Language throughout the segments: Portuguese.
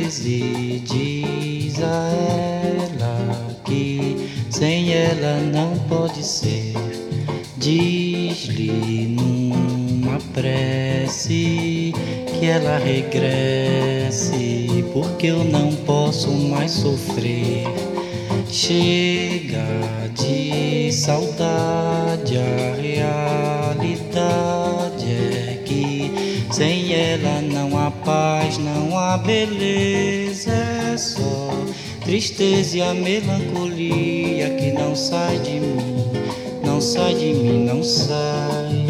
vezes diz a ela que sem ela não pode ser. Diz-lhe numa prece que ela regresse, porque eu não posso mais sofrer. Chega de saudade, a realidade é que sem ela não há paz, não há beleza, é só tristeza e a melancolia que não sai de mim, não sai de mim, não sai.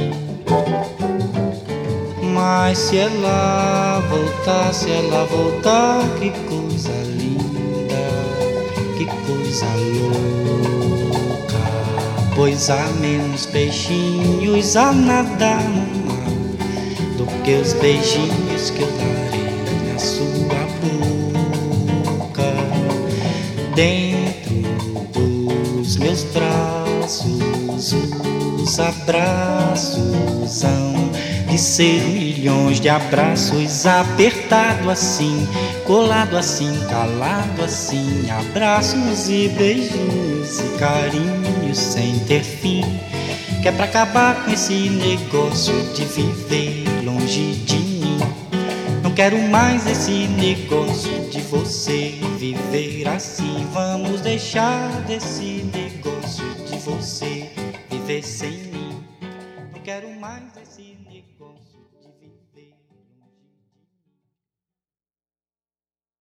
Mas se ela voltar, que coisa linda, que coisa louca. Pois há menos peixinhos a nadar no mar do que os beijinhos que eu darei na sua boca. Dentro dos meus braços, os abraços hão de ser milhões de abraços, apertado assim, colado assim, calado assim, abraços e beijinhos e carinhos sem ter fim, que é pra acabar com esse negócio de viver longe de mim. Não quero mais esse negócio de você viver assim. Vamos deixar desse negócio de você viver sem mim. Não quero mais esse negócio.